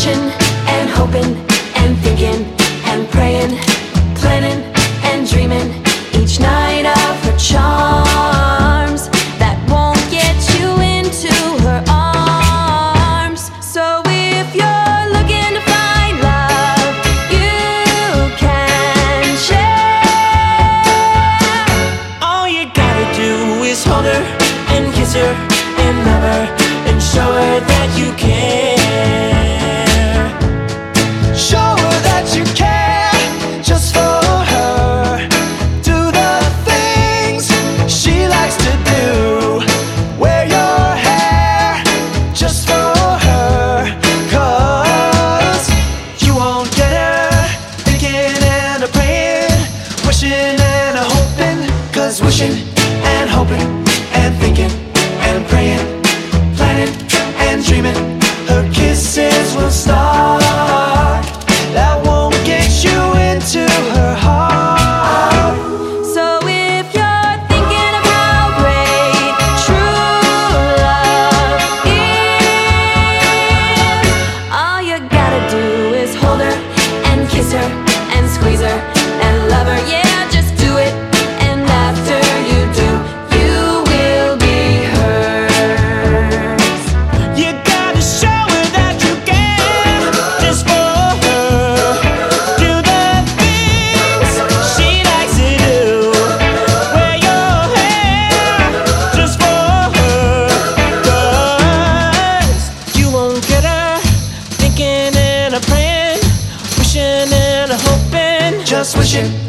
wishing and hoping and thinking and praying, planning and dreaming each night of her charms that won't get you into her arms. So if you're looking to find love, you can share. All you gotta do is hold her and kiss her and love her and show her that you care. Show her that you care just for her. Do the things she likes to do. Wear your hair just for her. 'Cause you won't get her thinking and a praying, wishing and a hoping. 'Cause wishing and hoping and thinking and praying, planning and dreaming, her kisses will start. That won't get you into her heart. So if you're thinking of how great true love is, all you gotta do is hold her and kiss her and squeeze her and love her. Yeah, just do it. And after you do, you will be hers. You gotta show her that you care just for her. Do the things she likes to do. Wear your hair just for her. 'Cause you won't get her thinking and a praying, wishing and a hoping. Just wishing